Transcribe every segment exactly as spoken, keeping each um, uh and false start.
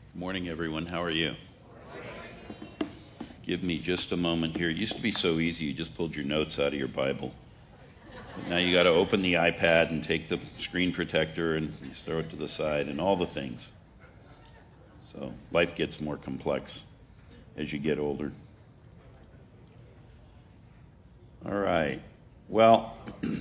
Morning, everyone. How are you? Give me just a moment here. It used to be so easy. You just pulled your notes out of your Bible. But now you got to open the iPad and take the screen protector and you throw it to the side and all the things. So life gets more complex as you get older. All right. Well,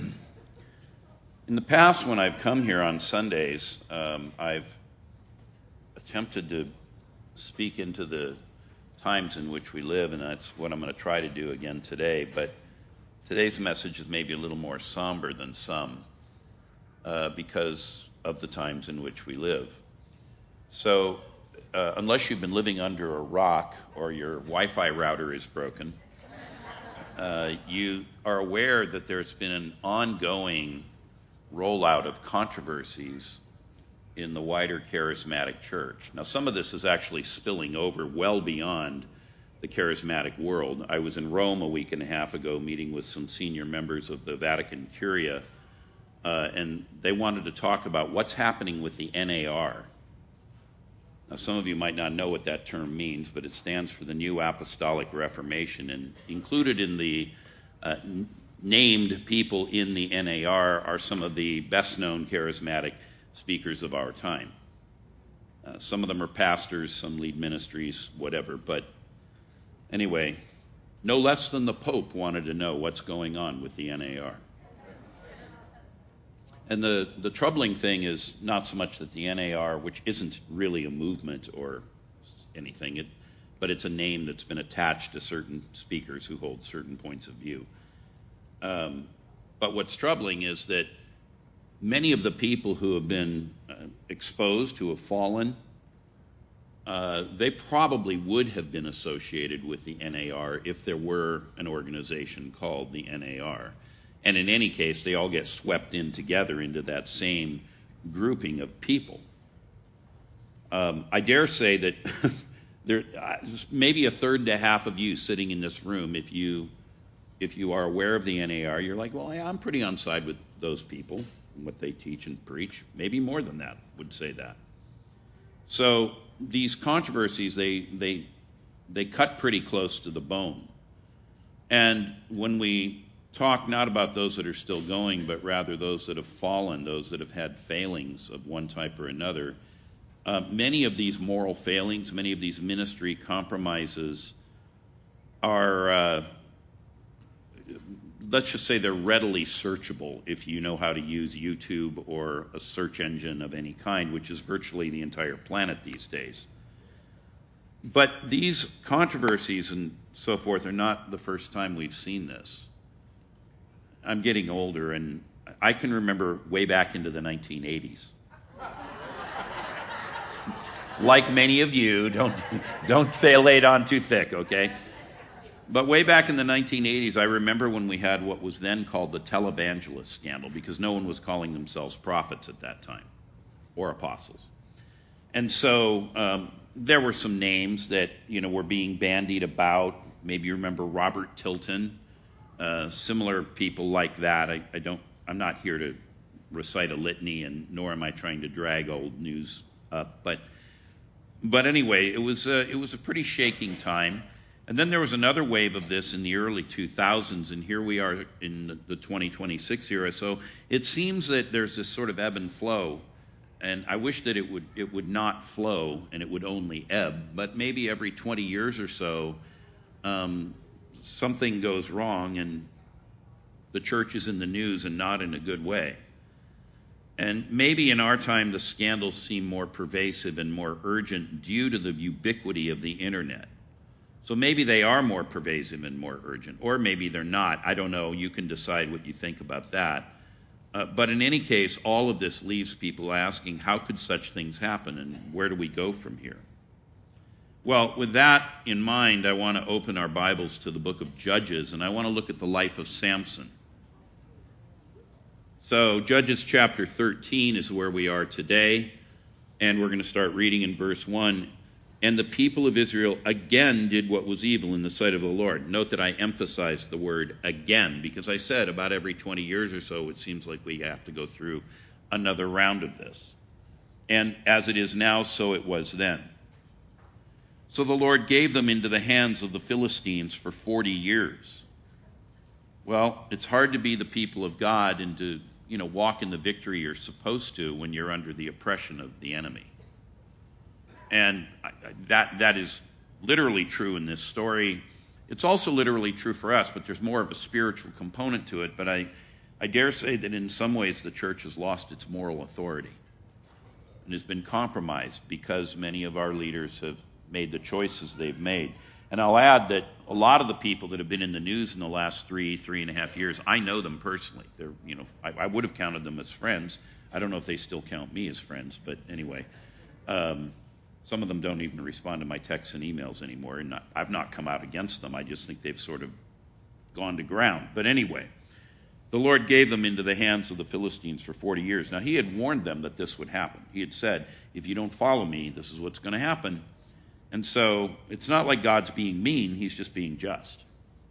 in the past, when I've come here on Sundays, um, I've attempted to speak into the times in which we live, and that's what I'm going to try to do again today. But today's message is maybe a little more somber than some uh, because of the times in which we live. So uh, unless you've been living under a rock or your Wi-Fi router is broken, uh, you are aware that there's been an ongoing rollout of controversies in the wider charismatic church. Now, some of this is actually spilling over well beyond the charismatic world. I was in Rome a week and a half ago meeting with some senior members of the Vatican Curia, uh, and they wanted to talk about what's happening with the N A R. Now, some of you might not know what that term means, but it stands for the New Apostolic Reformation, and included in the uh, n- named people in the N A R are some of the best-known charismatic speakers of our time. Uh, some of them are pastors, some lead ministries, whatever. But anyway, no less than the Pope wanted to know what's going on with the N A R. And the, the troubling thing is not so much that the N A R, which isn't really a movement or anything, it, but it's a name that's been attached to certain speakers who hold certain points of view. Um, but what's troubling is that many of the people who have been uh, exposed, who have fallen, uh, they probably would have been associated with the N A R if there were an organization called the N A R. And in any case, they all get swept in together into that same grouping of people. Um, I dare say that there uh, maybe a third to half of you sitting in this room, if you if you are aware of the N A R, you're like, well, yeah, I'm pretty on side with those people, what they teach and preach. Maybe more than that would say that. So these controversies, they they they cut pretty close to the bone. And when we talk not about those that are still going, but rather those that have fallen, those that have had failings of one type or another, uh, many of these moral failings, many of these ministry compromises are uh, let's just say they're readily searchable if you know how to use YouTube or a search engine of any kind, which is virtually the entire planet these days. But these controversies and so forth are not the first time we've seen this. I'm getting older, and I can remember way back into the nineteen eighties. Like many of you, don't don't say it on too thick, okay? But way back in the nineteen eighties, I remember when we had what was then called the televangelist scandal, because no one was calling themselves prophets at that time, or apostles. And so um, there were some names that, you know, were being bandied about. Maybe you remember Robert Tilton, uh, similar people like that. I, I don't. I'm not here to recite a litany, and nor am I trying to drag old news up. But but anyway, it was a, it was a pretty shaking time. And then there was another wave of this in the early two thousands, and here we are in the twenty twenty-six era. So it seems that there's this sort of ebb and flow, and I wish that it would it would not flow and it would only ebb. But maybe every twenty years or so, um, something goes wrong, and the church is in the news, and not in a good way. And maybe in our time, the scandals seem more pervasive and more urgent due to the ubiquity of the internet. So maybe they are more pervasive and more urgent, or maybe they're not. I don't know. You can decide what you think about that. Uh, but in any case, all of this leaves people asking, how could such things happen, and where do we go from here? Well, with that in mind, I want to open our Bibles to the book of Judges, and I want to look at the life of Samson. So Judges chapter thirteen is where we are today, and we're going to start reading in verse one. And the people of Israel again did what was evil in the sight of the Lord. Note that I emphasized the word again, because I said about every twenty years or so, it seems like we have to go through another round of this. And as it is now, so it was then. So the Lord gave them into the hands of the Philistines for forty years. Well, it's hard to be the people of God and to, you know, walk in the victory you're supposed to when you're under the oppression of the enemy. And that that is literally true in this story. It's also literally true for us, but there's more of a spiritual component to it. But I, I dare say that in some ways the church has lost its moral authority and has been compromised because many of our leaders have made the choices they've made. And I'll add that a lot of the people that have been in the news in the last three, three and a half years, I know them personally. They're, you know, I, I would have counted them as friends. I don't know if they still count me as friends, but anyway. Um, some of them don't even respond to my texts and emails anymore, and not, I've not come out against them. I just think they've sort of gone to ground. But anyway, the Lord gave them into the hands of the Philistines for forty years. Now, he had warned them that this would happen. He had said, if you don't follow me, this is what's going to happen. And so it's not like God's being mean, he's just being just.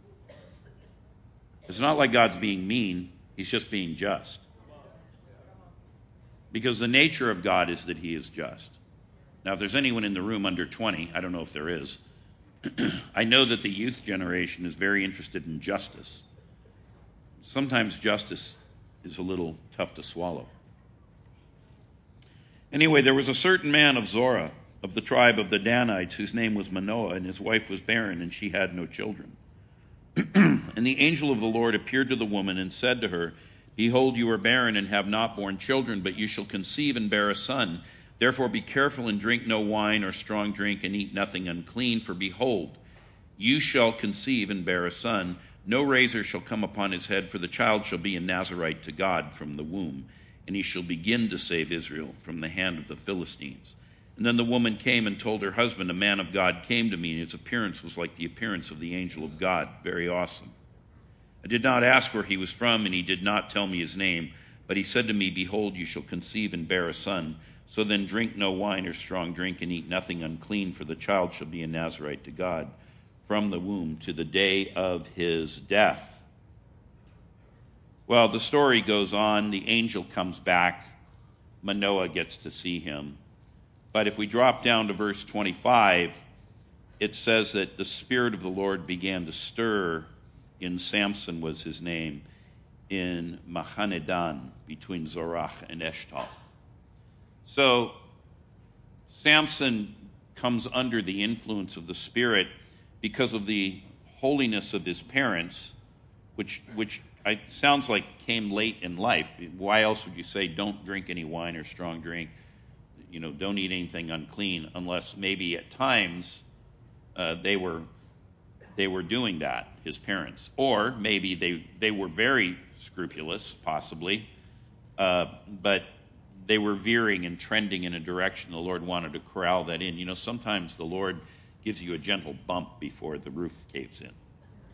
It's not like God's being mean, he's just being just. Because the nature of God is that he is just. Now, if there's anyone in the room under twenty, I don't know if there is, I know that the youth generation is very interested in justice. Sometimes justice is a little tough to swallow. Anyway, there was a certain man of Zorah, of the tribe of the Danites, whose name was Manoah, and his wife was barren, and she had no children. And the angel of the Lord appeared to the woman and said to her, behold, you are barren and have not borne children, but you shall conceive and bear a son. Therefore be careful and drink no wine or strong drink, and eat nothing unclean, for behold, you shall conceive and bear a son. No razor shall come upon his head, for the child shall be a Nazarite to God from the womb, and he shall begin to save Israel from the hand of the Philistines. And then the woman came and told her husband, a man of God came to me, and his appearance was like the appearance of the angel of God. Very awesome. I did not ask where he was from, and he did not tell me his name. But he said to me, behold, you shall conceive and bear a son. So then drink no wine or strong drink, and eat nothing unclean, for the child shall be a Nazarite to God from the womb to the day of his death. Well, the story goes on. The angel comes back. Manoah gets to see him. But if we drop down to verse twenty-five, it says that the Spirit of the Lord began to stir in Samson was his name, in Mahanedan, between Zorah and Eshtal. So Samson comes under the influence of the Spirit because of the holiness of his parents, which which I, sounds like came late in life. Why else would you say don't drink any wine or strong drink? You know, don't eat anything unclean, unless maybe at times uh, they were they were doing that, his parents, or maybe they they were very scrupulous, possibly, uh, but they were veering and trending in a direction the Lord wanted to corral that in. You know, sometimes the Lord gives you a gentle bump before the roof caves in.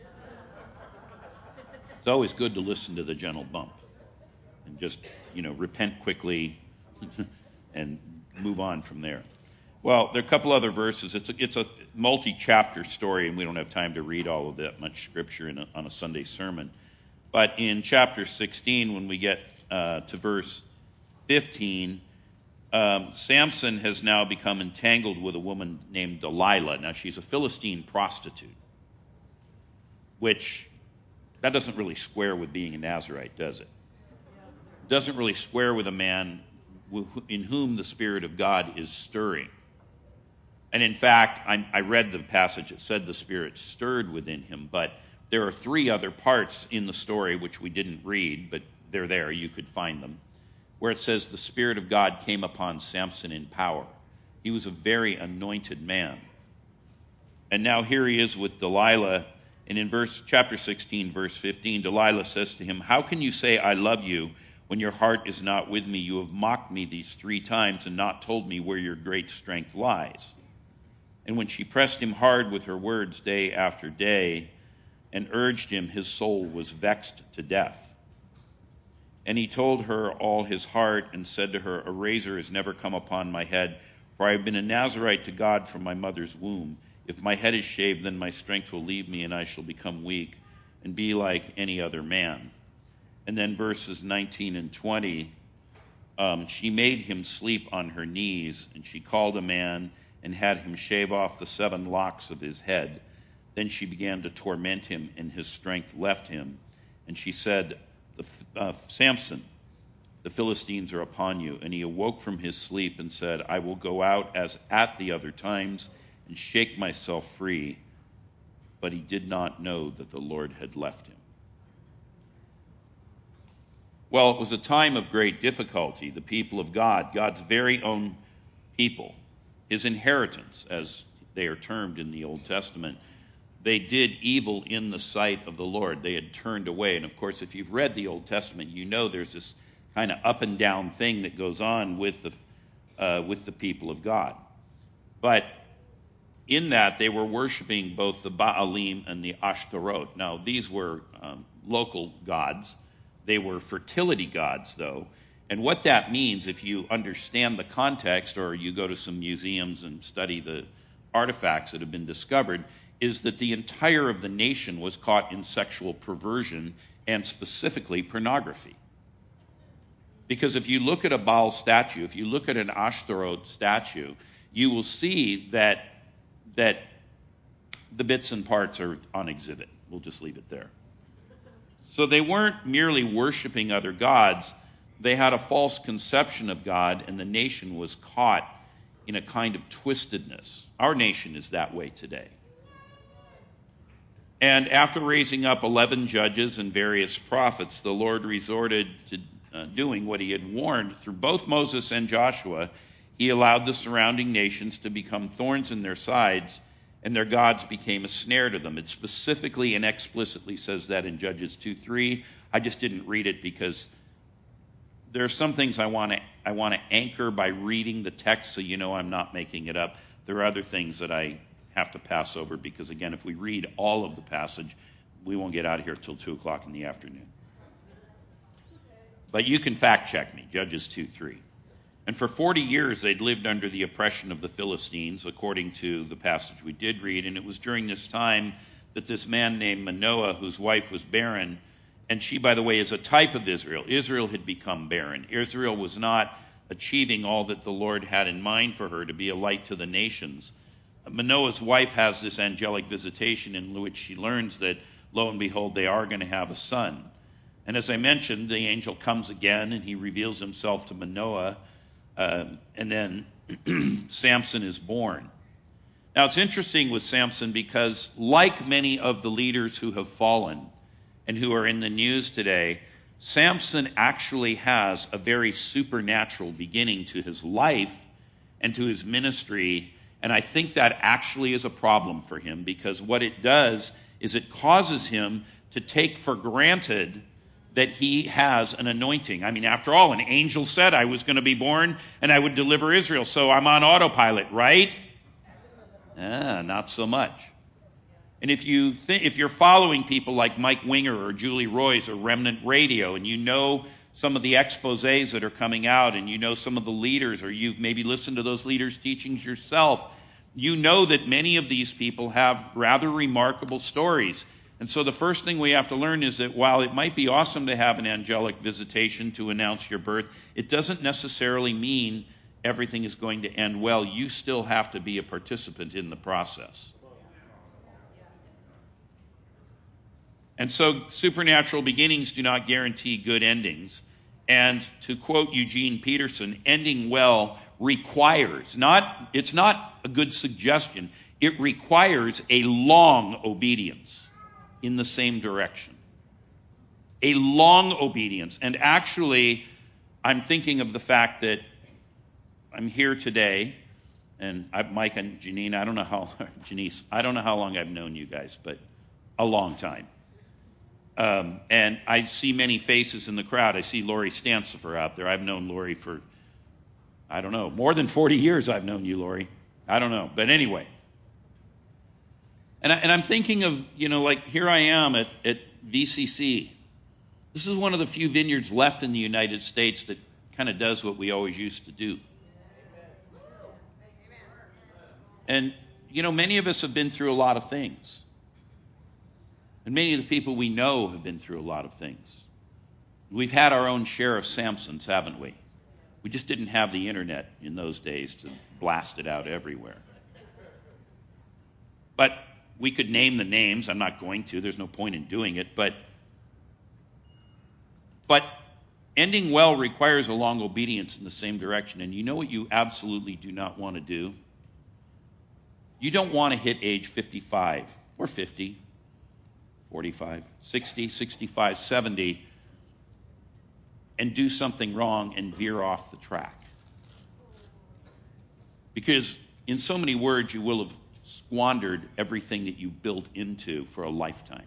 It's always good to listen to the gentle bump and just, you know, repent quickly and move on from there. Well, there are a couple other verses. It's a, it's a multi-chapter story, and we don't have time to read all of that much scripture in a, on a Sunday sermon. But in chapter sixteen, when we get uh, to verse fifteen, um, Samson has now become entangled with a woman named Delilah. Now, she's a Philistine prostitute, which that doesn't really square with being a Nazarite, does it? It doesn't really square with a man in whom the Spirit of God is stirring. And in fact, I, I read the passage. It said the Spirit stirred within him, but there are three other parts in the story which we didn't read, but they're there. You could find them, where it says the Spirit of God came upon Samson in power. He was a very anointed man. And now here he is with Delilah. And in verse chapter sixteen, verse fifteen, Delilah says to him, how can you say I love you when your heart is not with me? You have mocked me these three times and not told me where your great strength lies. And when she pressed him hard with her words day after day and urged him, his soul was vexed to death. And he told her all his heart and said to her, a razor has never come upon my head, for I have been a Nazarite to God from my mother's womb. If my head is shaved, then my strength will leave me, and I shall become weak and be like any other man. And then verses nineteen and twenty, um, she made him sleep on her knees, and she called a man and had him shave off the seven locks of his head. Then she began to torment him, and his strength left him. And she said, uh, Samson, the Philistines are upon you. And he awoke from his sleep and said, I will go out as at the other times and shake myself free. But he did not know that the Lord had left him. Well, it was a time of great difficulty. The people of God, God's very own people, his inheritance, as they are termed in the Old Testament, they did evil in the sight of the Lord. They had turned away. And of course, if you've read the Old Testament, you know there's this kind of up and down thing that goes on with the uh, with the people of God. But in that, they were worshiping both the Baalim and the Ashtaroth. Now, these were um, local gods. They were fertility gods, though. And what that means, if you understand the context, or you go to some museums and study the artifacts that have been discovered, is that the entire of the nation was caught in sexual perversion and specifically pornography. Because if you look at a Baal statue, if you look at an Ashtaroth statue, you will see that that the bits and parts are on exhibit. We'll just leave it there. So they weren't merely worshiping other gods. They had a false conception of God, and the nation was caught in a kind of twistedness. Our nation is that way today. And after raising up eleven judges and various prophets, the Lord resorted to uh, doing what he had warned through both Moses and Joshua. He allowed the surrounding nations to become thorns in their sides, and their gods became a snare to them. It specifically and explicitly says that in Judges two three. I just didn't read it because there are some things I want to I want to anchor by reading the text, so you know I'm not making it up. There are other things that I have to pass over because, again, if we read all of the passage, we won't get out of here till two o'clock in the afternoon. But you can fact check me, Judges two three. And for forty years they'd lived under the oppression of the Philistines, according to the passage we did read. And it was during this time that this man named Manoah, whose wife was barren, and she, by the way, is a type of Israel. Israel had become barren. Israel was not achieving all that the Lord had in mind for her, to be a light to the nations. Manoah's wife has this angelic visitation in which she learns that, lo and behold, they are going to have a son. And as I mentioned, the angel comes again and he reveals himself to Manoah, uh, and then Samson is born. Now, it's interesting with Samson because, like many of the leaders who have fallen and who are in the news today, Samson actually has a very supernatural beginning to his life and to his ministry. And I think that actually is a problem for him, because what it does is it causes him to take for granted that he has an anointing. I mean, after all, an angel said I was going to be born and I would deliver Israel, so I'm on autopilot, right? Ah, not so much. And if you th- if you're following people like Mike Winger or Julie Roys or Remnant Radio, and you know some of the exposés that are coming out, and you know some of the leaders, or you've maybe listened to those leaders' teachings yourself, you know that many of these people have rather remarkable stories. And so the first thing we have to learn is that while it might be awesome to have an angelic visitation to announce your birth, it doesn't necessarily mean everything is going to end well. You still have to be a participant in the process. And so supernatural beginnings do not guarantee good endings. And to quote Eugene Peterson, ending well requires, not, it's not a good suggestion, it requires a long obedience in the same direction. A long obedience. And actually, I'm thinking of the fact that I'm here today, and I, Mike and Janine, I don't know how, Janice, I don't know how long I've known you guys, but a long time. Um, and I see many faces in the crowd. I see Lori Stancifer out there. I've known Lori for, I don't know, more than forty years I've known you, Lori. I don't know. But anyway. And, I, and I'm thinking of, you know, like here I am at, at V C C. This is one of the few vineyards left in the United States that kind of does what we always used to do. And, you know, many of us have been through a lot of things. And many of the people we know have been through a lot of things. We've had our own share of Samsons, haven't we? We just didn't have the internet in those days to blast it out everywhere. But we could name the names. I'm not going to. There's no point in doing it. But, but ending well requires a long obedience in the same direction. And you know what you absolutely do not want to do? You don't want to hit age fifty-five or fifty, forty-five, sixty, sixty-five, seventy, and do something wrong and veer off the track. Because in so many words, you will have squandered everything that you built into for a lifetime.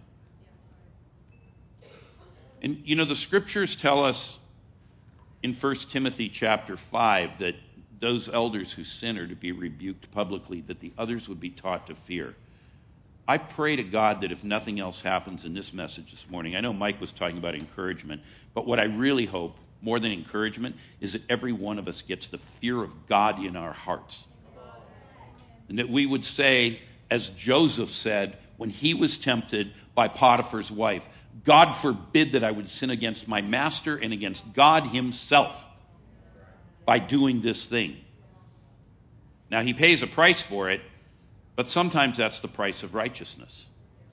And you know, the scriptures tell us in First Timothy chapter five that those elders who sin are to be rebuked publicly, that the others would be taught to fear. I pray to God that if nothing else happens in this message this morning, I know Mike was talking about encouragement, but what I really hope, more than encouragement, is that every one of us gets the fear of God in our hearts. And that we would say, as Joseph said when he was tempted by Potiphar's wife, God forbid that I would sin against my master and against God himself by doing this thing. Now, he pays a price for it, but sometimes that's the price of righteousness.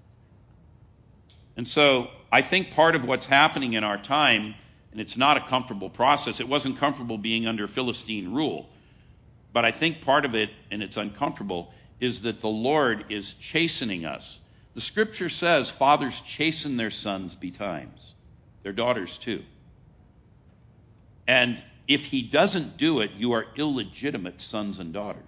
And so I think part of what's happening in our time, and it's not a comfortable process, it wasn't comfortable being under Philistine rule, but I think part of it, and it's uncomfortable, is that the Lord is chastening us. The scripture says fathers chasten their sons betimes, their daughters too. And if he doesn't do it, you are illegitimate sons and daughters.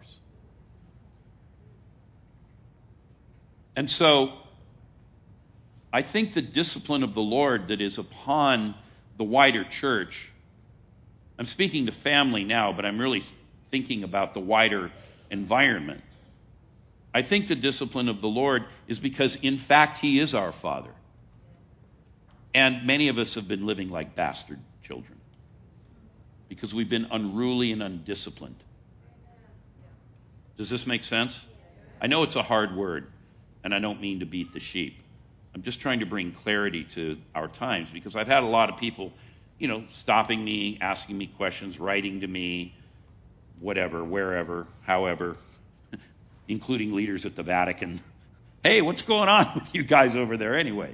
And so I think the discipline of the Lord that is upon the wider church, I'm speaking to family now, but I'm really thinking about the wider environment. I think the discipline of the Lord is because, in fact, he is our Father. And many of us have been living like bastard children because we've been unruly and undisciplined. Does this make sense? I know it's a hard word, and I don't mean to beat the sheep. I'm just trying to bring clarity to our times because I've had a lot of people, you know, stopping me, asking me questions, writing to me, whatever, wherever, however, including leaders at the Vatican. Hey, what's going on with you guys over there anyway?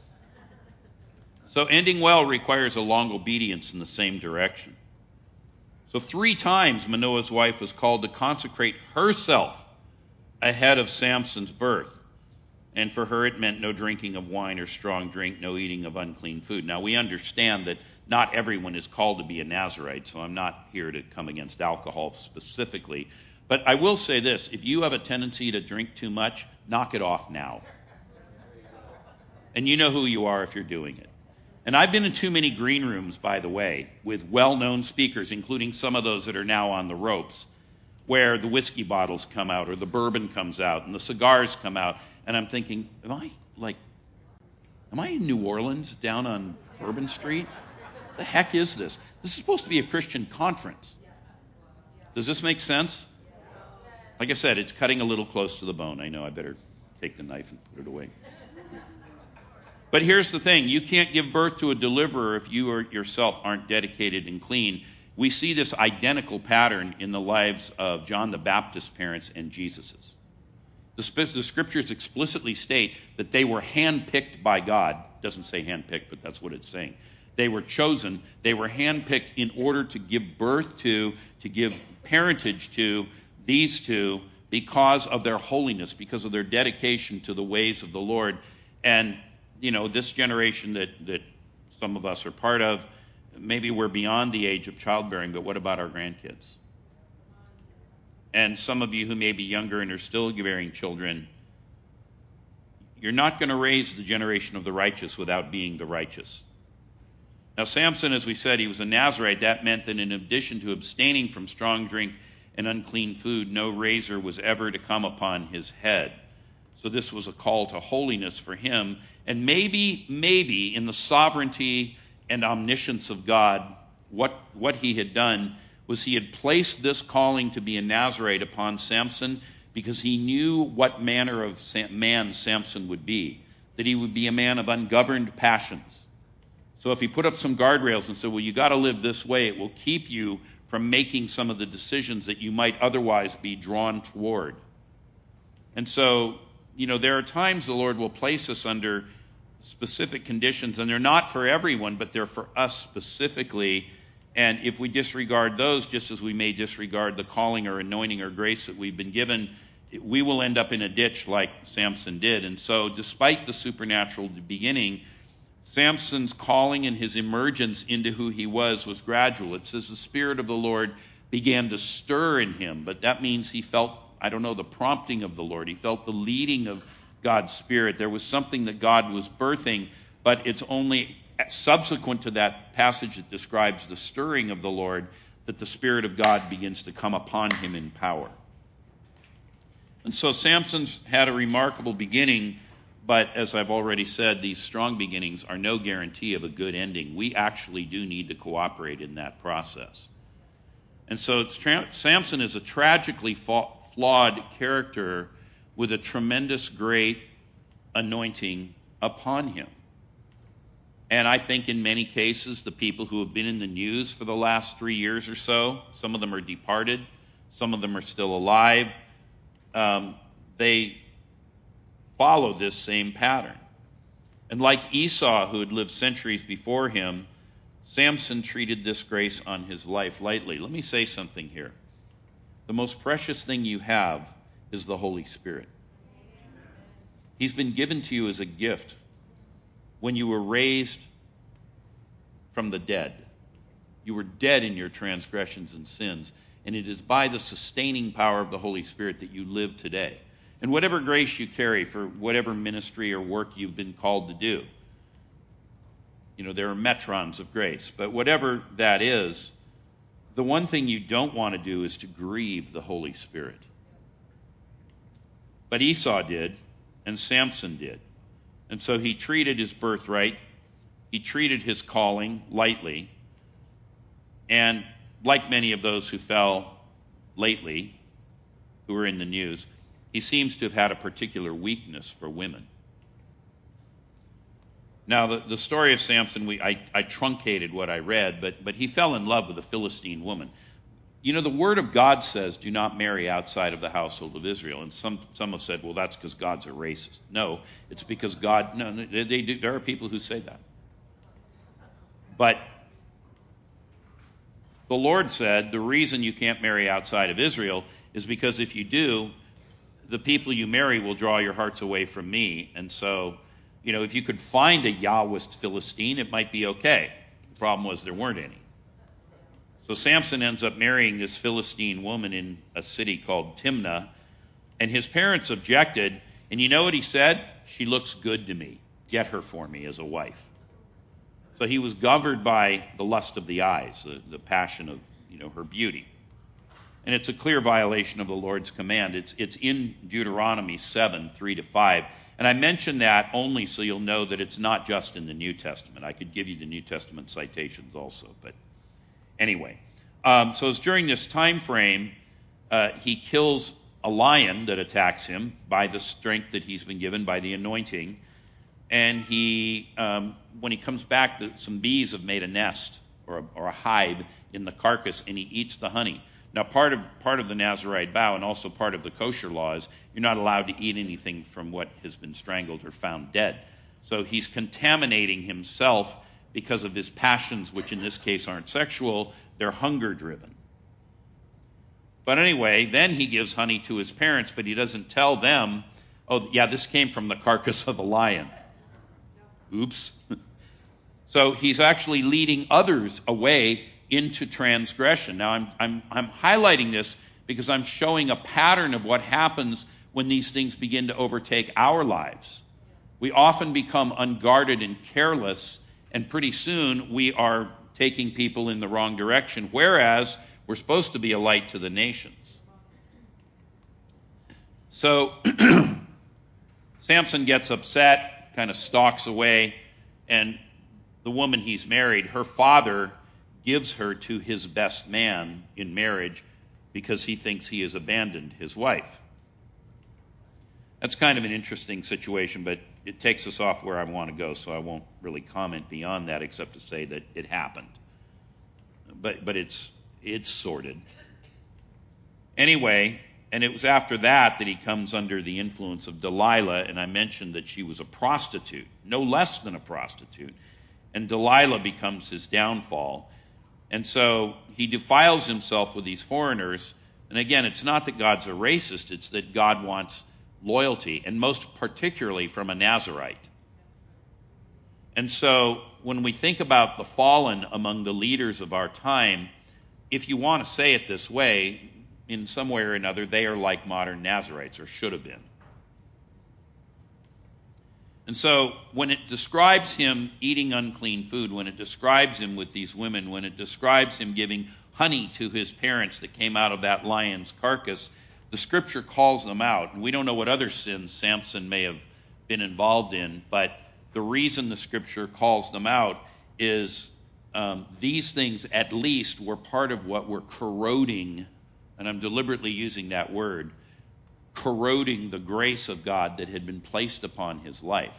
So ending well requires a long obedience in the same direction. So three times Manoah's wife was called to consecrate herself ahead of Samson's birth. And for her it meant no drinking of wine or strong drink, no eating of unclean food. Now we understand that not everyone is called to be a Nazirite, so I'm not here to come against alcohol specifically. But I will say this, if you have a tendency to drink too much, knock it off now. And you know who you are if you're doing it. And I've been in too many green rooms, by the way, with well-known speakers, including some of those that are now on the ropes, where the whiskey bottles come out or the bourbon comes out and the cigars come out. And I'm thinking, am I like, am I in New Orleans down on Bourbon Street? The heck is this? This is supposed to be a Christian conference. Does this make sense? Like I said, it's cutting a little close to the bone. I know I better take the knife and put it away. But here's the thing. You can't give birth to a deliverer if you or yourself aren't dedicated and clean. We see this identical pattern in the lives of John the Baptist's parents and Jesus's. The, sp- the scriptures explicitly state that they were handpicked by God. It doesn't say handpicked, but that's what it's saying. They were chosen. They were handpicked in order to give birth to, to give parentage to these two because of their holiness, because of their dedication to the ways of the Lord. And, you know, this generation that, that some of us are part of, maybe we're beyond the age of childbearing, but what about our grandkids? And some of you who may be younger and are still bearing children, you're not going to raise the generation of the righteous without being the righteous. Now, Samson, as we said, he was a Nazirite. That meant that in addition to abstaining from strong drink and unclean food, no razor was ever to come upon his head. So this was a call to holiness for him. And maybe, maybe in the sovereignty and omniscience of God, what, what he had done was he had placed this calling to be a Nazirite upon Samson because he knew what manner of man Samson would be, that he would be a man of ungoverned passions. So if he put up some guardrails and said, well, you got to live this way, it will keep you from making some of the decisions that you might otherwise be drawn toward. And so, you know, there are times the Lord will place us under specific conditions, and they're not for everyone, but they're for us specifically. And if we disregard those, just as we may disregard the calling or anointing or grace that we've been given, we will end up in a ditch like Samson did. And so, despite the supernatural beginning, Samson's calling and his emergence into who he was was gradual. It says the Spirit of the Lord began to stir in him, but that means he felt, I don't know, the prompting of the Lord. He felt the leading of God's Spirit. There was something that God was birthing, but it's only subsequent to that passage that describes the stirring of the Lord that the Spirit of God begins to come upon him in power. And so Samson's had a remarkable beginning, but as I've already said, these strong beginnings are no guarantee of a good ending. We actually do need to cooperate in that process. And so it's tra- Samson is a tragically fa- flawed character with a tremendous, great anointing upon him. And I think in many cases, the people who have been in the news for the last three years or so, some of them are departed, some of them are still alive, um, they follow this same pattern. And like Esau, who had lived centuries before him, Samson treated this grace on his life lightly. Let me say something here. The most precious thing you have is the Holy Spirit. He's been given to you as a gift when you were raised from the dead. You were dead in your transgressions and sins, and it is by the sustaining power of the Holy Spirit that you live today. And whatever grace you carry for whatever ministry or work you've been called to do, you know, there are metrons of grace, but whatever that is, the one thing you don't want to do is to grieve the Holy Spirit. But Esau did, and Samson did. And so he treated his birthright, he treated his calling lightly, and like many of those who fell lately, who are in the news, he seems to have had a particular weakness for women. Now, the, the story of Samson, we, I, I truncated what I read, but, but he fell in love with a Philistine woman. You know, the Word of God says, do not marry outside of the household of Israel. And some, some have said, well, that's because God's a racist. No, it's because God, no, they, they do, there are people who say that. But the Lord said the reason you can't marry outside of Israel is because if you do, the people you marry will draw your hearts away from me. And so, you know, if you could find a Yahwist Philistine, it might be okay. The problem was there weren't any. So Samson ends up marrying this Philistine woman in a city called Timnah, and his parents objected, and you know what he said? She looks good to me. Get her for me as a wife. So he was governed by the lust of the eyes, the, the passion of, you know, her beauty. And it's a clear violation of the Lord's command. It's, it's in Deuteronomy seven, three to five. And I mention that only so you'll know that it's not just in the New Testament. I could give you the New Testament citations also, but anyway. Um, so it's during this time frame, uh, he kills a lion that attacks him by the strength that he's been given, by the anointing. And he, um, when he comes back, the, some bees have made a nest or a, or a hive in the carcass, and he eats the honey. Now, part of part of the Nazirite vow and also part of the kosher law is you're not allowed to eat anything from what has been strangled or found dead. So he's contaminating himself because of his passions, which in this case aren't sexual, they're hunger-driven. But anyway, then he gives honey to his parents, but he doesn't tell them, oh, yeah, this came from the carcass of a lion. Oops. So he's actually leading others away into transgression. Now, I'm, I'm, I'm highlighting this because I'm showing a pattern of what happens when these things begin to overtake our lives. We often become unguarded and careless, and pretty soon we are taking people in the wrong direction, whereas we're supposed to be a light to the nations. So Samson gets upset, kind of stalks away, and the woman he's married, her father gives her to his best man in marriage because he thinks he has abandoned his wife. That's kind of an interesting situation, but it takes us off where I want to go, so I won't really comment beyond that except to say that it happened. But but it's it's sordid. Anyway, and it was after that that he comes under the influence of Delilah, and I mentioned that she was a prostitute, no less than a prostitute. And Delilah becomes his downfall. And so he defiles himself with these foreigners. And again, it's not that God's a racist, it's that God wants loyalty, and most particularly from a Nazirite. And so when we think about the fallen among the leaders of our time, if you want to say it this way, in some way or another, they are like modern Nazirites, or should have been. And so when it describes him eating unclean food, when it describes him with these women, when it describes him giving honey to his parents that came out of that lion's carcass, the Scripture calls them out. And we don't know what other sins Samson may have been involved in, but the reason the Scripture calls them out is um, these things at least were part of what were corroding, and I'm deliberately using that word, corroding the grace of God that had been placed upon his life.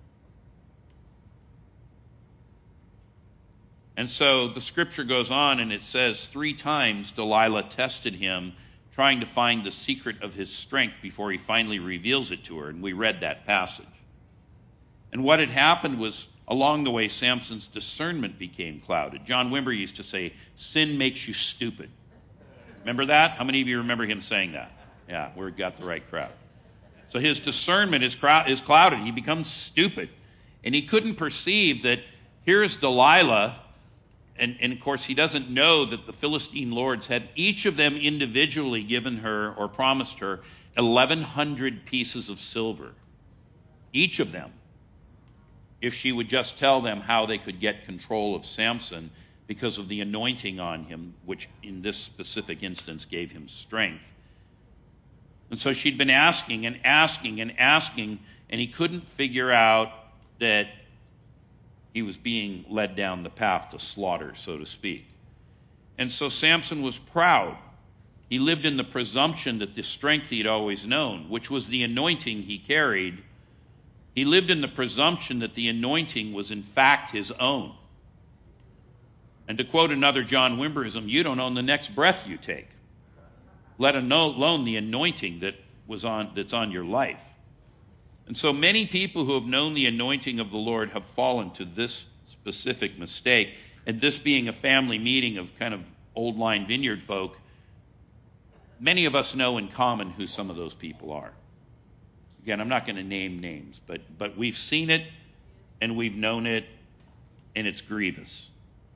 And so the Scripture goes on and it says three times Delilah tested him, trying to find the secret of his strength before he finally reveals it to her. And we read that passage. And what had happened was, along the way, Samson's discernment became clouded. John Wimber used to say, sin makes you stupid. Remember that? How many of you remember him saying that? Yeah, we got the right crowd. So his discernment is clouded. He becomes stupid. And he couldn't perceive that here's Delilah, and, and of course he doesn't know that the Philistine lords had each of them individually given her or promised her eleven hundred pieces of silver. Each of them. If she would just tell them how they could get control of Samson because of the anointing on him, which in this specific instance gave him strength. And so she'd been asking and asking and asking, and he couldn't figure out that he was being led down the path to slaughter, so to speak. And so Samson was proud. He lived in the presumption that the strength he'd always known, which was the anointing he carried, he lived in the presumption that the anointing was in fact his own. And to quote another John Wimberism, you don't own the next breath you take, let alone the anointing that was on that's on your life. And so many people who have known the anointing of the Lord have fallen to this specific mistake. And this being a family meeting of kind of old line vineyard folk, many of us know in common who some of those people are. Again, I'm not going to name names, but but we've seen it and we've known it, and it's grievous.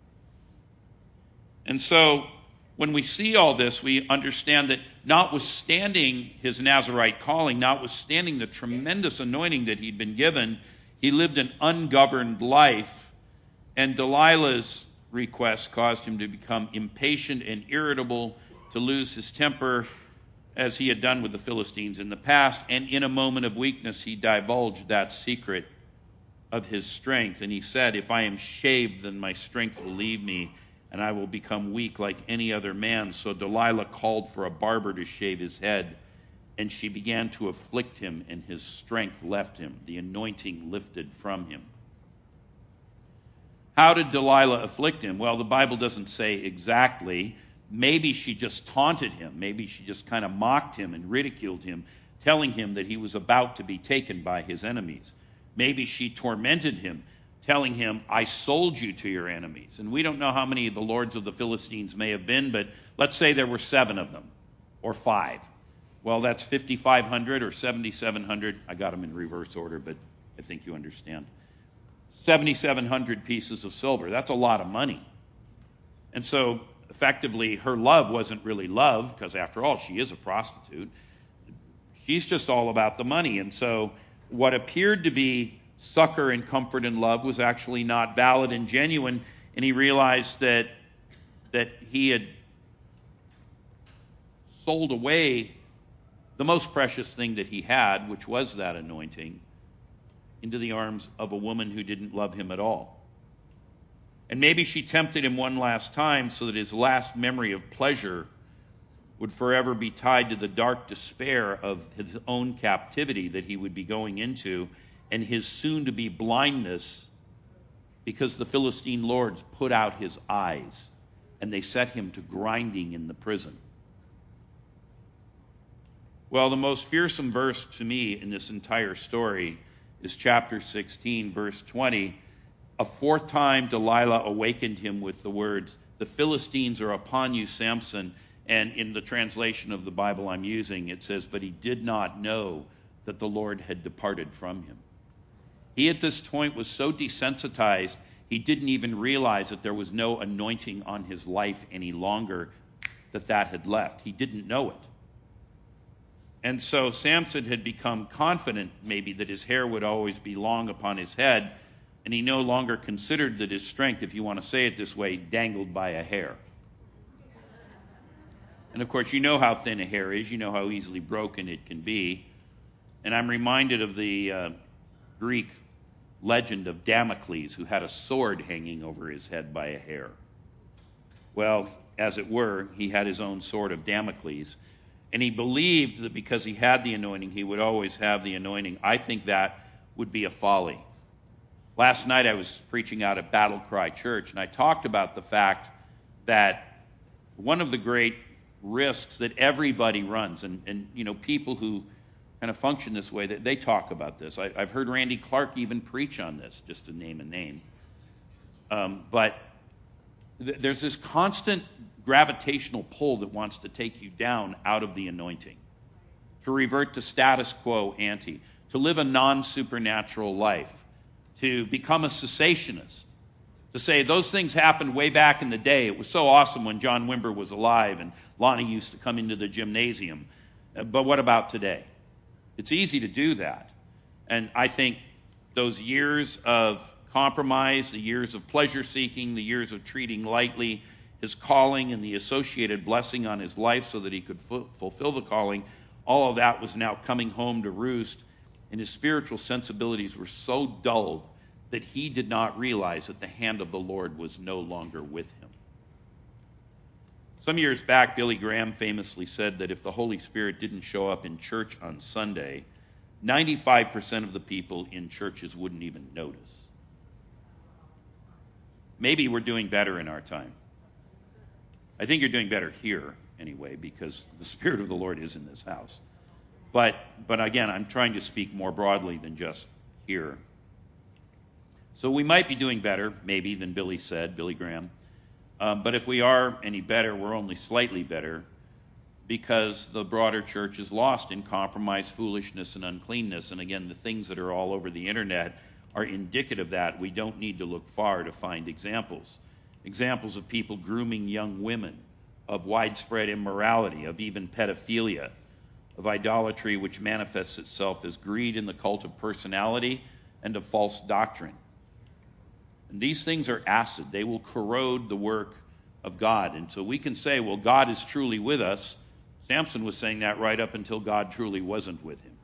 And so when we see all this, we understand that notwithstanding his Nazirite calling, notwithstanding the tremendous anointing that he'd been given, he lived an ungoverned life, and Delilah's request caused him to become impatient and irritable, to lose his temper, as he had done with the Philistines in the past, and in a moment of weakness he divulged that secret of his strength, and he said, "If I am shaved, then my strength will leave me, and I will become weak like any other man." So Delilah called for a barber to shave his head, and she began to afflict him, and his strength left him. The anointing lifted from him. How did Delilah afflict him? Well, the Bible doesn't say exactly. Maybe she just taunted him. Maybe she just kind of mocked him and ridiculed him, telling him that he was about to be taken by his enemies. Maybe she tormented him, telling him, "I sold you to your enemies." And we don't know how many of the lords of the Philistines may have been, but let's say there were seven of them, or five. Well, that's fifty-five hundred or seventy-seven hundred. I got them in reverse order, but I think you understand. seventy-seven hundred pieces of silver. That's a lot of money. And so, effectively, her love wasn't really love, because after all, she is a prostitute. She's just all about the money. And so, what appeared to be succor and comfort and love was actually not valid and genuine, and he realized that that he had sold away the most precious thing that he had, which was that anointing, into the arms of a woman who didn't love him at all. And maybe she tempted him one last time so that his last memory of pleasure would forever be tied to the dark despair of his own captivity that he would be going into, and his soon-to-be blindness, because the Philistine lords put out his eyes. and they set him to grinding in the prison. Well, the most fearsome verse to me in this entire story is chapter sixteen, verse twenty. A fourth time Delilah awakened him with the words, "The Philistines are upon you, Samson." And in the translation of the Bible I'm using, it says, "But he did not know that the Lord had departed from him." He at this point was so desensitized, he didn't even realize that there was no anointing on his life any longer, that that had left. He didn't know it. And so Samson had become confident maybe that his hair would always be long upon his head, and he no longer considered that his strength, if you want to say it this way, dangled by a hair. And of course, you know how thin a hair is. You know how easily broken it can be. And I'm reminded of the uh, Greek legend of Damocles, who had a sword hanging over his head by a hair. Well, as it were, he had his own sword of Damocles. And he believed that because he had the anointing, he would always have the anointing. I think that would be a folly. Last night I was preaching out at Battle Cry Church, and I talked about the fact that one of the great risks that everybody runs, and, and you know, people who kind of function this way, they, they talk about this. I, I've heard Randy Clark even preach on this, just to name a name. Um, but th- there's this constant gravitational pull that wants to take you down out of the anointing, to revert to status quo ante, to live a non-supernatural life, to become a cessationist, to say those things happened way back in the day. It was so awesome when John Wimber was alive and Lonnie used to come into the gymnasium. But what about today? It's easy to do that. And I think those years of compromise, the years of pleasure seeking, the years of treating lightly his calling and the associated blessing on his life so that he could fu- fulfill the calling, all of that was now coming home to roost. And his spiritual sensibilities were so dulled that he did not realize that the hand of the Lord was no longer with him. Some years back, Billy Graham famously said that if the Holy Spirit didn't show up in church on Sunday, ninety-five percent of the people in churches wouldn't even notice. Maybe we're doing better in our time. I think you're doing better here anyway, because the Spirit of the Lord is in this house. But, but again, I'm trying to speak more broadly than just here. So we might be doing better, maybe, than Billy said, Billy Graham. Um, but if we are any better, we're only slightly better, because the broader church is lost in compromise, foolishness, and uncleanness. And again, the things that are all over the internet are indicative of that. We don't need to look far to find examples. Examples of people grooming young women, of widespread immorality, of even pedophilia, of idolatry which manifests itself as greed in the cult of personality and of false doctrine. And these things are acid. They will corrode the work of God. And so we can say, well, God is truly with us. Samson was saying that right up until God truly wasn't with him.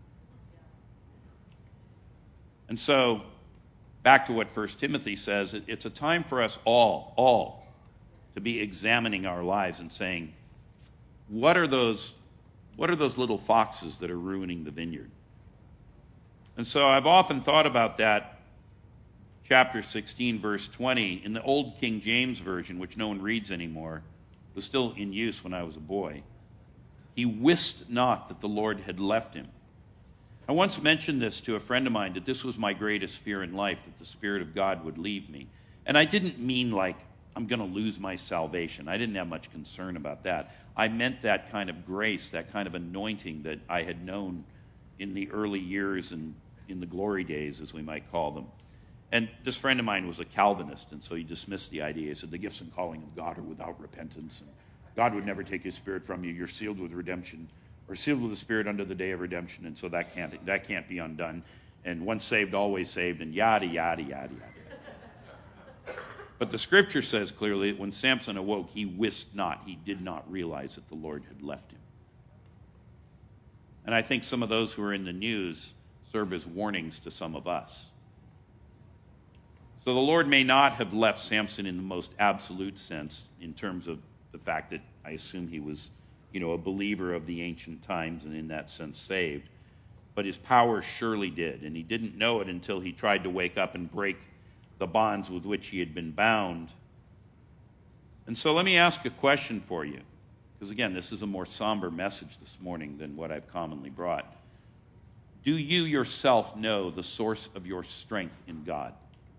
And so, back to what First Timothy says, it's a time for us all, all, to be examining our lives and saying, what are those What are those little foxes that are ruining the vineyard? And so I've often thought about that, chapter sixteen, verse twenty, in the old King James Version, which no one reads anymore, was still in use when I was a boy. He wist not that the Lord had left him. I once mentioned this to a friend of mine, that this was my greatest fear in life, that the Spirit of God would leave me. And I didn't mean like, I'm going to lose my salvation. I didn't have much concern about that. I meant that kind of grace, that kind of anointing that I had known in the early years and in the glory days, as we might call them. And this friend of mine was a Calvinist, and so he dismissed the idea. He said, the gifts and calling of God are without repentance, and God would never take his Spirit from you. You're sealed with redemption, or sealed with the Spirit unto the day of redemption, and so that can't that can't be undone. And once saved, always saved, and yada, yada, yada, yada. But the Scripture says clearly that when Samson awoke, he wist not, he did not realize that the Lord had left him. And I think some of those who are in the news serve as warnings to some of us. So the Lord may not have left Samson in the most absolute sense, in terms of the fact that I assume he was, you know, a believer of the ancient times and in that sense saved. But his power surely did, and he didn't know it until he tried to wake up and break the bonds with which he had been bound. And so let me ask a question for you, because again, this is a more somber message this morning than what I've commonly brought. Do you yourself know the source of your strength in God?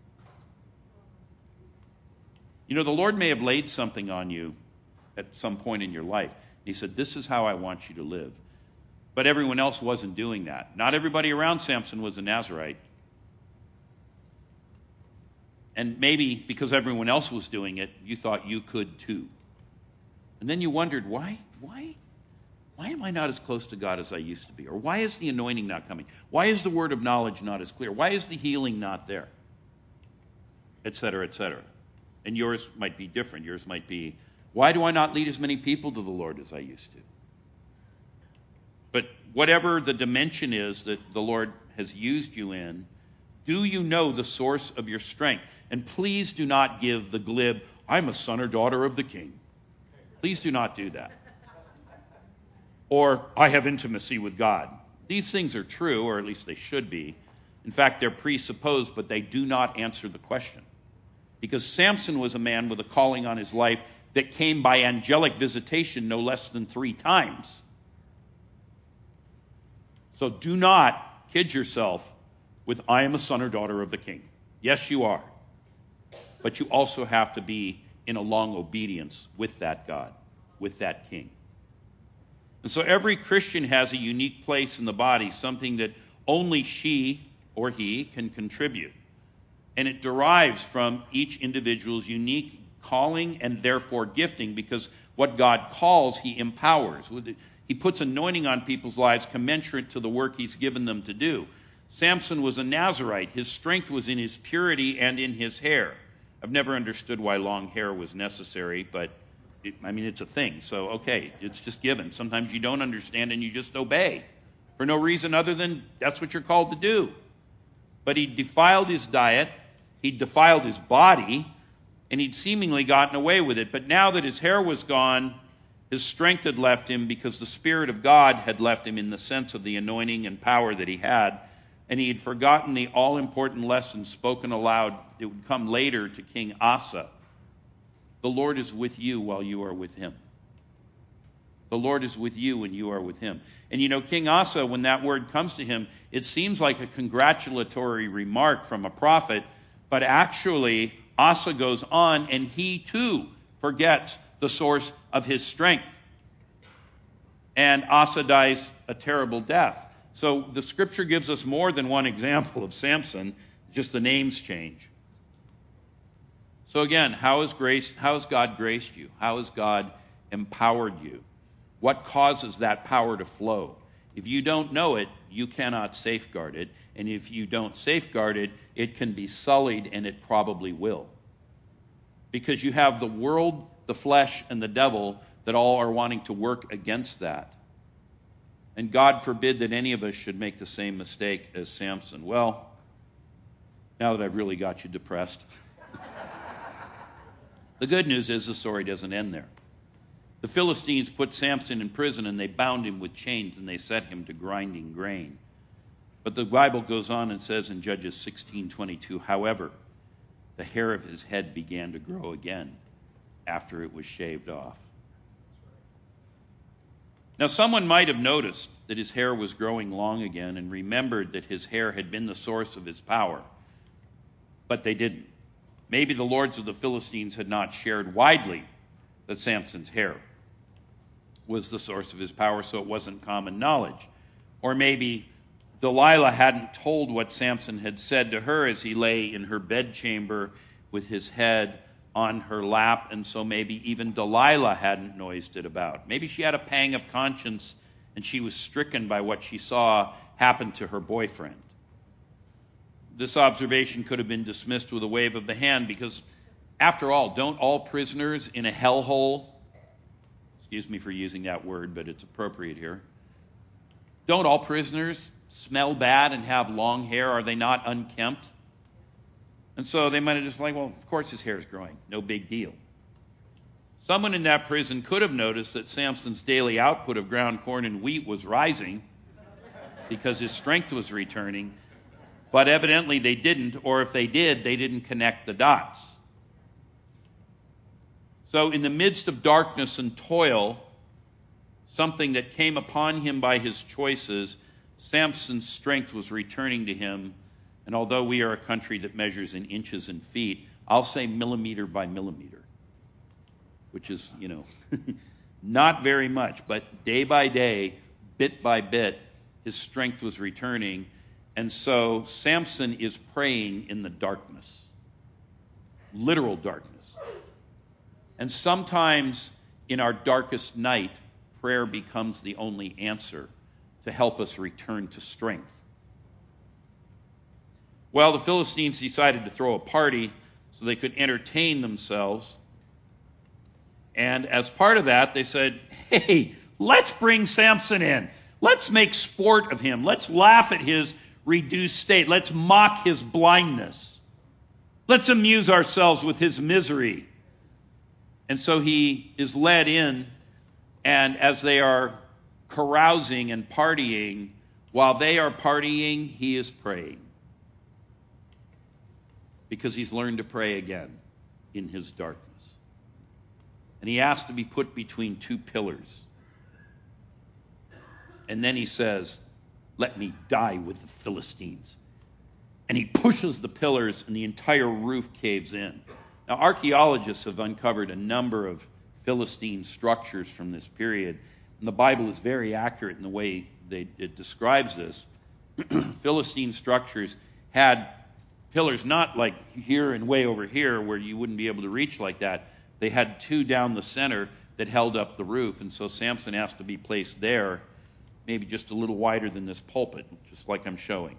You know, the Lord may have laid something on you at some point in your life. He said, this is how I want you to live. But everyone else wasn't doing that. Not everybody around Samson was a Nazirite. And maybe because everyone else was doing it, you thought you could too. And then you wondered, why, why, why am I not as close to God as I used to be? Or why is the anointing not coming? Why is the word of knowledge not as clear? Why is the healing not there? Et cetera, et cetera. And yours might be different. Yours might be, why do I not lead as many people to the Lord as I used to? But whatever the dimension is that the Lord has used you in, do you know the source of your strength? And please do not give the glib, I'm a son or daughter of the king. Please do not do that. Or, I have intimacy with God. These things are true, or at least they should be. In fact, they're presupposed, but they do not answer the question. Because Samson was a man with a calling on his life that came by angelic visitation no less than three times. So do not kid yourself with, I am a son or daughter of the king. Yes, you are. But you also have to be in a long obedience with that God, with that king. And so every Christian has a unique place in the body, something that only she or he can contribute. And it derives from each individual's unique calling and therefore gifting, because what God calls, he empowers. He puts anointing on people's lives commensurate to the work he's given them to do. Samson was a Nazirite. His strength was in his purity and in his hair. I've never understood why long hair was necessary, but it, I mean, it's a thing. So, okay, it's just given. Sometimes you don't understand and you just obey for no reason other than that's what you're called to do. But he defiled his diet. He defiled his body, and he'd seemingly gotten away with it. But now that his hair was gone, his strength had left him because the Spirit of God had left him in the sense of the anointing and power that he had. And he had forgotten the all-important lesson spoken aloud that would come later to King Asa. The Lord is with you while you are with him. The Lord is with you when you are with him. And you know, King Asa, when that word comes to him, it seems like a congratulatory remark from a prophet. But actually, Asa goes on, and he too forgets the source of his strength. And Asa dies a terrible death. So the scripture gives us more than one example of Samson, just the names change. So again, how has grace, how has God graced you? How has God empowered you? What causes that power to flow? If you don't know it, you cannot safeguard it. And if you don't safeguard it, it can be sullied, and it probably will. Because you have the world, the flesh, and the devil that all are wanting to work against that. And God forbid that any of us should make the same mistake as Samson. Well, now that I've really got you depressed, the good news is the story doesn't end there. The Philistines put Samson in prison, and they bound him with chains, and they set him to grinding grain. But the Bible goes on and says in Judges sixteen twenty-two, however, the hair of his head began to grow again after it was shaved off. Now, someone might have noticed that his hair was growing long again and remembered that his hair had been the source of his power. But they didn't. Maybe the lords of the Philistines had not shared widely that Samson's hair was the source of his power, so it wasn't common knowledge. Or maybe Delilah hadn't told what Samson had said to her as he lay in her bedchamber with his head on her lap, and so maybe even Delilah hadn't noised it about. Maybe she had a pang of conscience and she was stricken by what she saw happen to her boyfriend. This observation could have been dismissed with a wave of the hand because, after all, don't all prisoners in a hellhole, excuse me for using that word, but it's appropriate here, don't all prisoners smell bad and have long hair? Are they not unkempt? And so they might have just like, well, of course his hair is growing. No big deal. Someone in that prison could have noticed that Samson's daily output of ground corn and wheat was rising because his strength was returning. But evidently they didn't, or if they did, they didn't connect the dots. So in the midst of darkness and toil, something that came upon him by his choices, Samson's strength was returning to him. And although we are a country that measures in inches and feet, I'll say millimeter by millimeter, which is, you know, not very much. But day by day, bit by bit, his strength was returning. And so Samson is praying in the darkness, literal darkness. And sometimes in our darkest night, prayer becomes the only answer to help us return to strength. Well, the Philistines decided to throw a party so they could entertain themselves. And as part of that, they said, hey, let's bring Samson in. Let's make sport of him. Let's laugh at his reduced state. Let's mock his blindness. Let's amuse ourselves with his misery. And so he is led in, and as they are carousing and partying, while they are partying, he is praying. Because he's learned to pray again in his darkness. And he asked to be put between two pillars. And then he says, let me die with the Philistines. And he pushes the pillars and the entire roof caves in. Now, archaeologists have uncovered a number of Philistine structures from this period. And the Bible is very accurate in the way they, it describes this. Philistine structures had pillars not like here and way over here where you wouldn't be able to reach like that. They had two down the center that held up the roof. And so Samson asked to be placed there, maybe just a little wider than this pulpit, just like I'm showing.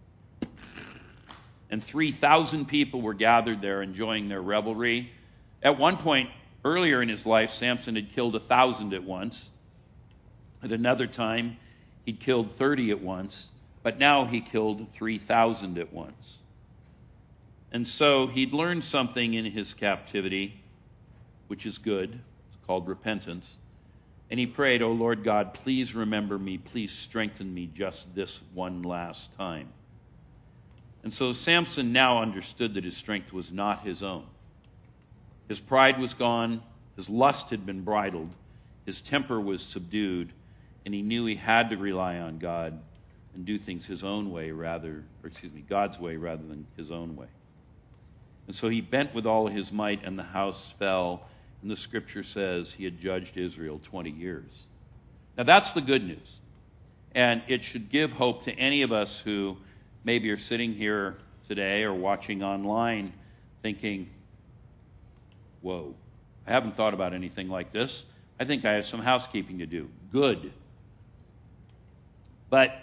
And three thousand people were gathered there enjoying their revelry. At one point earlier in his life, Samson had killed one thousand at once. At another time, he'd killed thirty at once. But now he killed three thousand at once. And so he'd learned something in his captivity, which is good. It's called repentance. And he prayed, "Oh Lord God, please remember me. Please strengthen me just this one last time." And so Samson now understood that his strength was not his own. His pride was gone. His lust had been bridled. His temper was subdued. And he knew he had to rely on God and do things his own way rather, or excuse me, God's way rather than his own way. And so he bent with all his might, and the house fell. And the scripture says he had judged Israel twenty years. Now that's the good news. And it should give hope to any of us who maybe are sitting here today or watching online thinking, whoa, I haven't thought about anything like this. I think I have some housekeeping to do. Good. But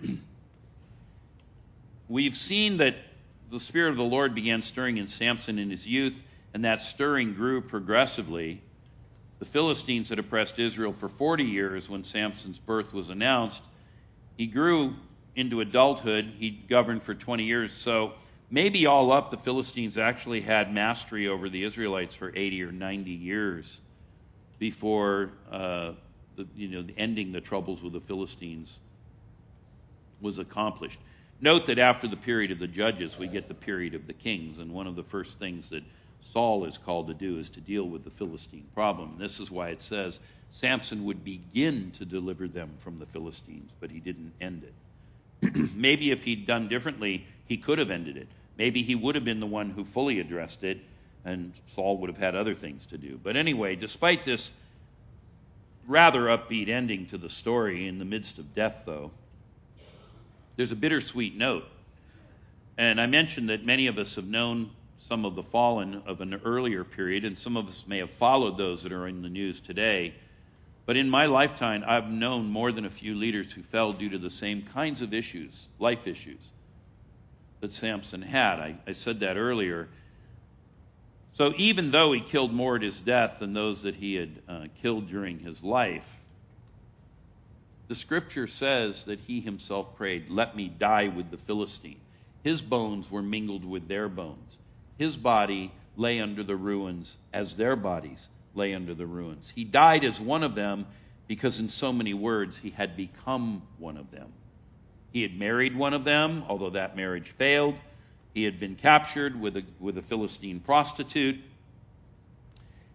we've seen that the Spirit of the Lord began stirring in Samson in his youth, and that stirring grew progressively. The Philistines had oppressed Israel for forty years when Samson's birth was announced. He grew into adulthood. He governed for twenty years. So maybe all up, the Philistines actually had mastery over the Israelites for eighty or ninety years before uh, the, you know, the ending the troubles with the Philistines was accomplished. Note that after the period of the judges, we get the period of the kings, and one of the first things that Saul is called to do is to deal with the Philistine problem. And this is why it says Samson would begin to deliver them from the Philistines, but he didn't end it. Maybe if he'd done differently, he could have ended it. Maybe he would have been the one who fully addressed it, and Saul would have had other things to do. But anyway, despite this rather upbeat ending to the story, in the midst of death, though, there's a bittersweet note. And I mentioned that many of us have known some of the fallen of an earlier period, and some of us may have followed those that are in the news today. But in my lifetime, I've known more than a few leaders who fell due to the same kinds of issues, life issues, that Samson had. I, I said that earlier. So even though he killed more at his death than those that he had uh, killed during his life, the scripture says that he himself prayed, "Let me die with the Philistine." His bones were mingled with their bones. His body lay under the ruins as their bodies lay under the ruins. He died as one of them because, in so many words, he had become one of them. He had married one of them, although that marriage failed. He had been captured with a, with a Philistine prostitute.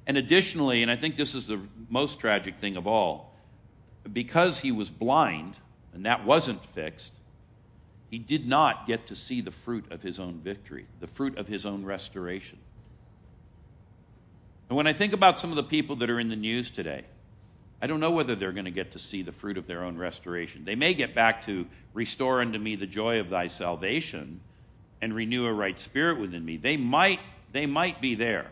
And additionally, and I think this is the most tragic thing of all, because he was blind, and that wasn't fixed, he did not get to see the fruit of his own victory, the fruit of his own restoration. And when I think about some of the people that are in the news today, I don't know whether they're going to get to see the fruit of their own restoration. They may get back to restore unto me the joy of thy salvation and renew a right spirit within me. They might, they might be there.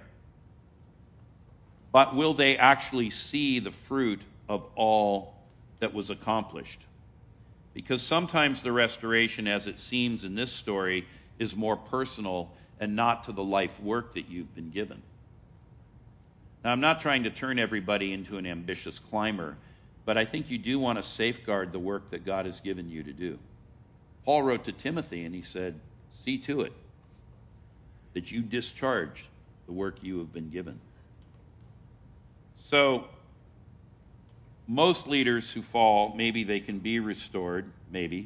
But will they actually see the fruit of all that was accomplished? Because sometimes the restoration, as it seems in this story, is more personal and not to the life work that you've been given. Now, I'm not trying to turn everybody into an ambitious climber, but I think you do want to safeguard the work that God has given you to do. Paul wrote to Timothy and he said, see to it that you discharge the work you have been given. So, most leaders who fall, maybe they can be restored, maybe.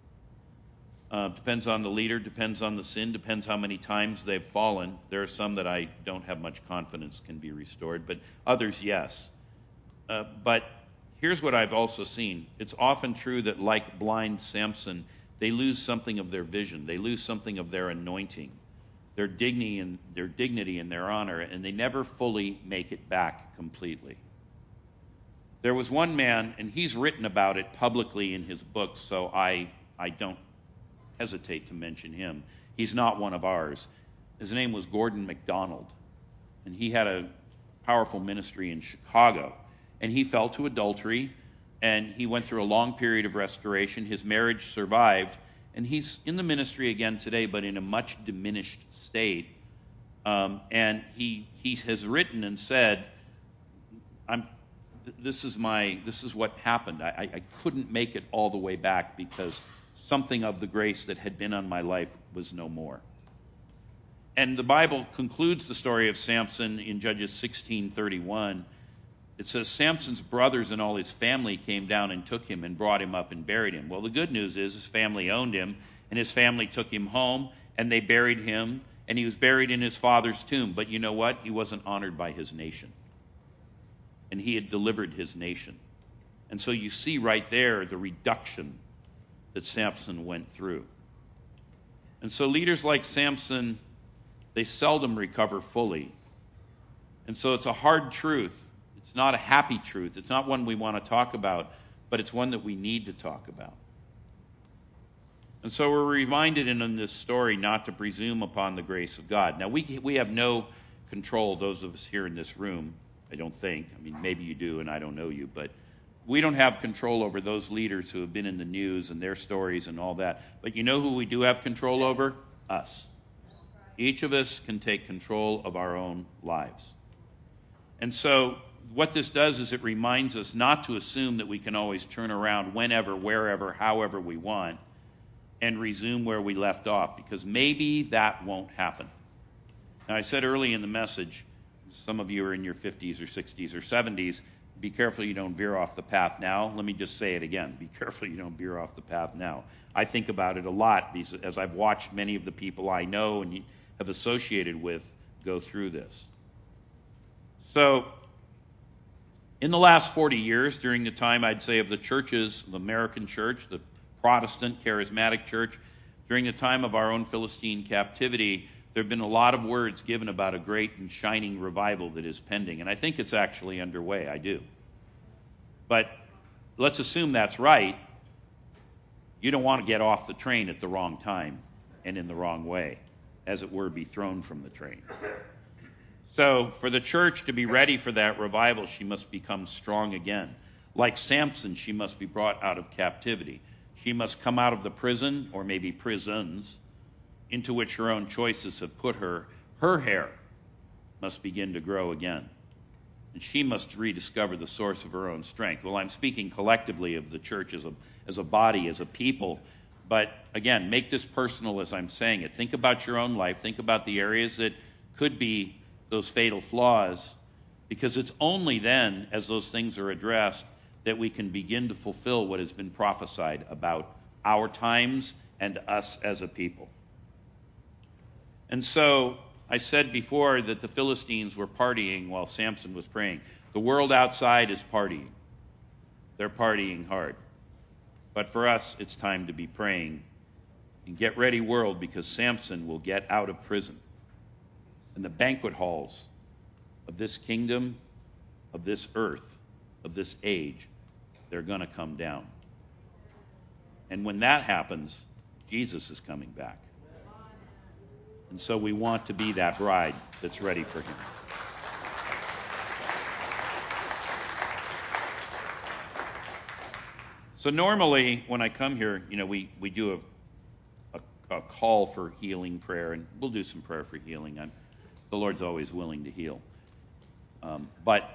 Uh, depends on the leader, depends on the sin, depends how many times they've fallen. There are some that I don't have much confidence can be restored, but others, yes. Uh, but here's what I've also seen. It's often true that like blind Samson, they lose something of their vision. They lose something of their anointing, their dignity and their dignity and their honor, and they never fully make it back completely. There was one man, and he's written about it publicly in his books, so I, I don't hesitate to mention him. He's not one of ours. His name was Gordon MacDonald, and he had a powerful ministry in Chicago. And he fell to adultery, and he went through a long period of restoration. His marriage survived, and he's in the ministry again today, but in a much diminished state. Um, and he he has written and said, "I'm this is my this is what happened. I, I couldn't make it all the way back because something of the grace that had been on my life was no more." And the Bible concludes the story of Samson in Judges sixteen thirty-one. It says, Samson's brothers and all his family came down and took him and brought him up and buried him. Well, the good news is his family owned him, and his family took him home, and they buried him, and he was buried in his father's tomb. But you know what? He wasn't honored by his nation. And he had delivered his nation. And so you see right there the reduction that Samson went through. And so leaders like Samson, they seldom recover fully. And so it's a hard truth. It's not a happy truth. It's not one we want to talk about, but it's one that we need to talk about. And so we're reminded in, in this story not to presume upon the grace of God. Now, we we have no control, those of us here in this room, I don't think. I mean, maybe you do, and I don't know you, but we don't have control over those leaders who have been in the news and their stories and all that. But you know who we do have control over? Us. Each of us can take control of our own lives. And so what this does is it reminds us not to assume that we can always turn around whenever, wherever, however we want and resume where we left off, because maybe that won't happen. Now, I said early in the message, some of you are in your fifties or sixties or seventies. Be careful you don't veer off the path now. Let me just say it again. Be careful you don't veer off the path now. I think about it a lot because as I've watched many of the people I know and have associated with go through this. So, in the last forty years, during the time, I'd say, of the churches, the American church, the Protestant charismatic church, during the time of our own Philistine captivity, there have been a lot of words given about a great and shining revival that is pending. And I think it's actually underway. I do. But let's assume that's right. You don't want to get off the train at the wrong time and in the wrong way, as it were, be thrown from the train. So for the church to be ready for that revival, she must become strong again. Like Samson, she must be brought out of captivity. She must come out of the prison, or maybe prisons, into which her own choices have put her. Her hair must begin to grow again. And she must rediscover the source of her own strength. Well, I'm speaking collectively of the church as a, as a body, as a people. But again, make this personal as I'm saying it. Think about your own life. Think about the areas that could be those fatal flaws, because it's only then, as those things are addressed, that we can begin to fulfill what has been prophesied about our times and us as a people. And so I said before that the Philistines were partying while Samson was praying. The world outside is partying. They're partying hard. But for us, it's time to be praying. And get ready, world, because Samson will get out of prison. And the banquet halls of this kingdom, of this earth, of this age, they're going to come down. And when that happens, Jesus is coming back. And so we want to be that bride that's ready for him. So normally when I come here, you know, we, we do a, a, a call for healing prayer, and we'll do some prayer for healing. I'm, the Lord's always willing to heal. Um, but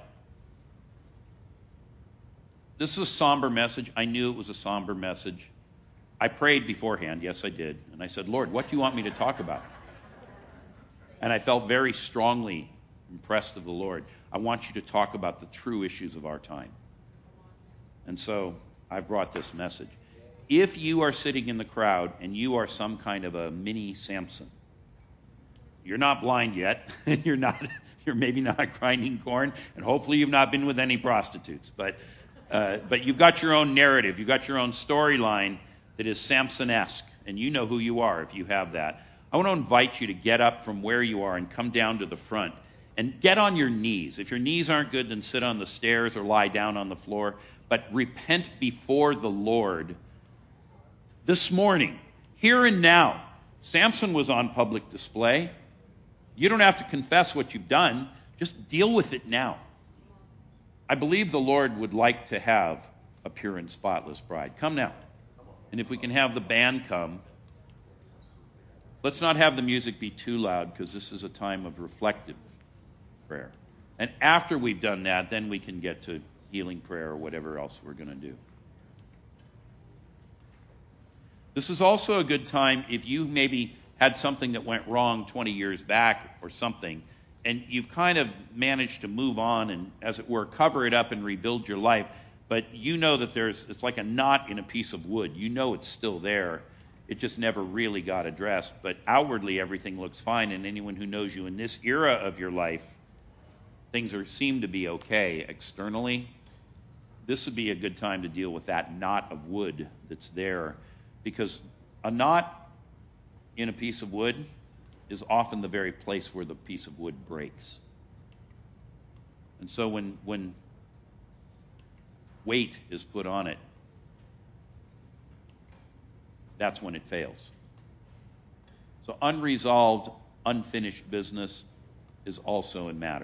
this is a somber message. I knew it was a somber message. I prayed beforehand. Yes, I did. And I said, Lord, what do you want me to talk about? And I felt very strongly impressed of the Lord. I want you to talk about the true issues of our time. And so I've brought this message. If you are sitting in the crowd and you are some kind of a mini Samson, you're not blind yet. you're not. You're maybe not grinding corn, and hopefully you've not been with any prostitutes. But uh, but you've got your own narrative. You've got your own storyline that is Samson-esque, and you know who you are if you have that. I want to invite you to get up from where you are and come down to the front and get on your knees. If your knees aren't good, then sit on the stairs or lie down on the floor. But repent before the Lord this morning, here and now. Samson was on public display. You don't have to confess what you've done. Just deal with it now. I believe the Lord would like to have a pure and spotless bride. Come now. And if we can have the band come, let's not have the music be too loud, because this is a time of reflective prayer. And after we've done that, then we can get to healing prayer or whatever else we're going to do. This is also a good time if you maybe had something that went wrong twenty years back or something, and you've kind of managed to move on and, as it were, cover it up and rebuild your life, but you know that there's, it's like a knot in a piece of wood. You know it's still there. It just never really got addressed. But outwardly, everything looks fine, and anyone who knows you in this era of your life, things are seem to be okay externally. This would be a good time to deal with that knot of wood that's there, because a knot in a piece of wood is often the very place where the piece of wood breaks. And so when when weight is put on it, that's when it fails. So unresolved, unfinished business is also a matter.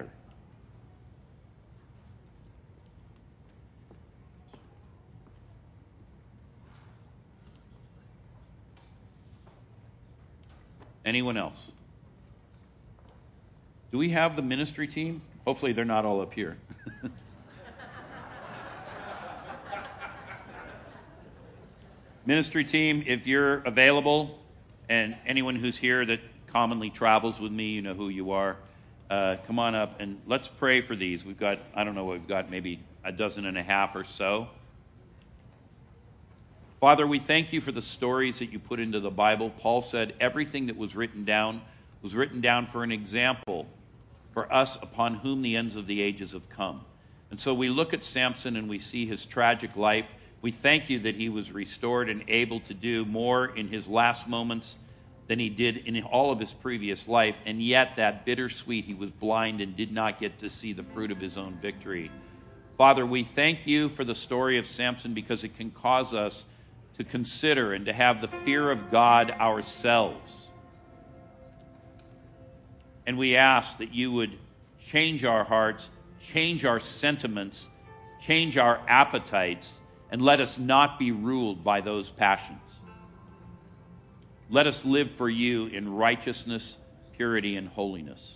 Anyone else? Do we have the ministry team? Hopefully they're not all up here. Ministry team, if you're available, and anyone who's here that commonly travels with me, you know who you are, uh, come on up and let's pray for these. We've got, I don't know, we've got maybe a dozen and a half or so. Father, we thank you for the stories that you put into the Bible. Paul said everything that was written down was written down for an example for us upon whom the ends of the ages have come. And so we look at Samson and we see his tragic life. We thank you that he was restored and able to do more in his last moments than he did in all of his previous life. And yet that bittersweet, he was blind and did not get to see the fruit of his own victory. Father, we thank you for the story of Samson, because it can cause us to consider and to have the fear of God ourselves. And we ask that you would change our hearts, change our sentiments, change our appetites, and let us not be ruled by those passions. Let us live for you in righteousness, purity, and holiness.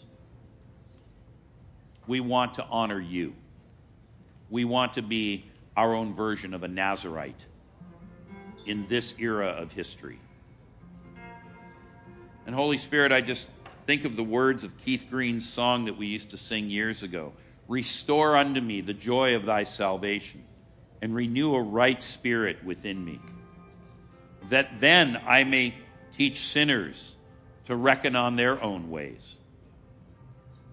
We want to honor you. We want to be our own version of a Nazirite in this era of history. And Holy Spirit, I just think of the words of Keith Green's song that we used to sing years ago. Restore unto me the joy of thy salvation, and renew a right spirit within me, that then I may teach sinners to reckon on their own ways,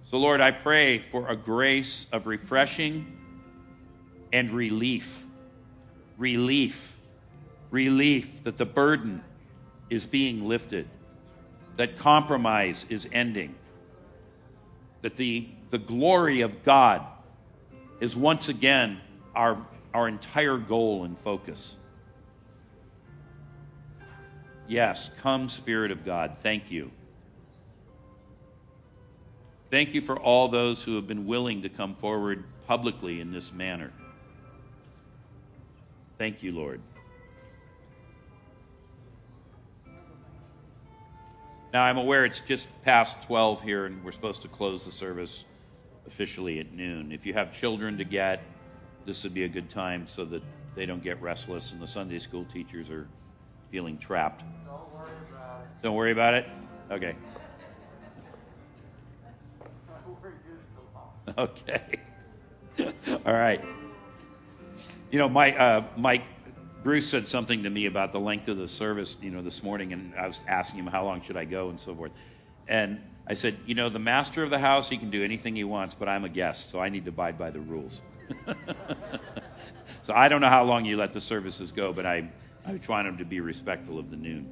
So, Lord, I pray for a grace of refreshing and relief. Relief. Relief that the burden is being lifted, that compromise is ending, that the, the glory of God is once again our, our entire goal and focus. Yes, come, Spirit of God. Thank you. Thank you for all those who have been willing to come forward publicly in this manner. Thank you, Lord. Now, I'm aware it's just past twelve here, and we're supposed to close the service officially at noon. If you have children to get, this would be a good time so that they don't get restless and the Sunday school teachers are feeling trapped. Don't worry about it. Don't worry about it? Okay. We're used to loss. Okay. All right. You know, Mike, uh, Mike, Bruce said something to me about the length of the service, you know, this morning, and I was asking him how long should I go and so forth. And I said, you know, the master of the house, he can do anything he wants, but I'm a guest, so I need to abide by the rules. So I don't know how long you let the services go, but I, I try them to be respectful of the noon.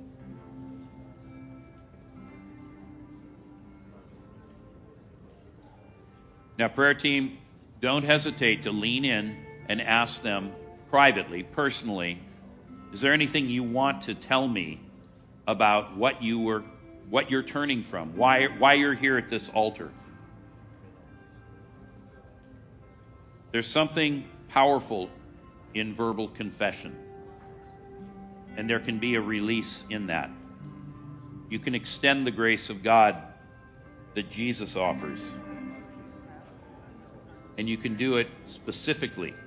Now, prayer team, don't hesitate to lean in and ask them privately, personally, is there anything you want to tell me about what you were, what you're turning from, why, why you're here at this altar? There's something powerful in verbal confession, and there can be a release in that. You can extend the grace of God that Jesus offers, and you can do it specifically